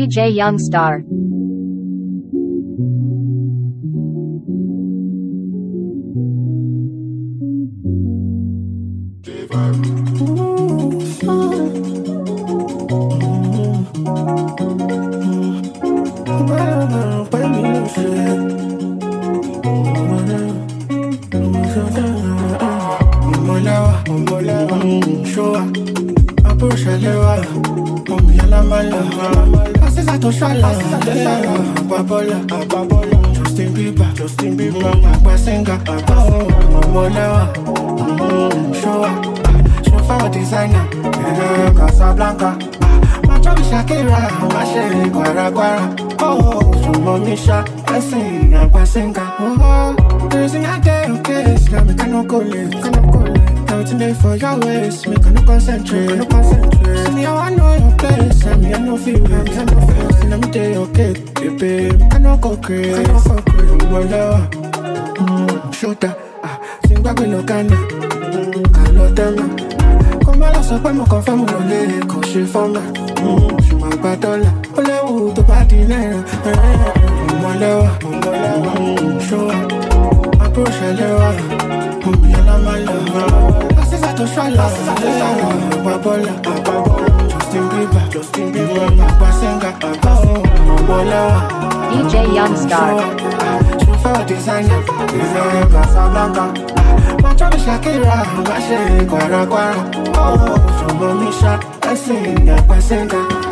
DJ Youngstar. Justin Bieber, Papa Singer, Momolewa, show up, show for designer, Casablanca, Machabi Shakira, Mashe, Guara, oh, show Momisha, Blessing, Papa Singer, oh, there's an idea of case, now we cannot go late, everything there for your ways, we cannot concentrate, See me, I know your place, and me, I know feel it, let me tell you, okay, baby, I know go crazy, Shota, sing back with no canna, can't tell me. Come on, so I'm confirm no lady, cause she found me. She my patola, Ole, to party now. Show up, approach a lewa, Yala Mala. I said to Shala, Babola, Justin Bieber, Papa Singer, DJ Youngstar. For designer, Casablanca, Machabi Shakira, Mashe, Guara, oh, Momisha, I sing, Papa Singer.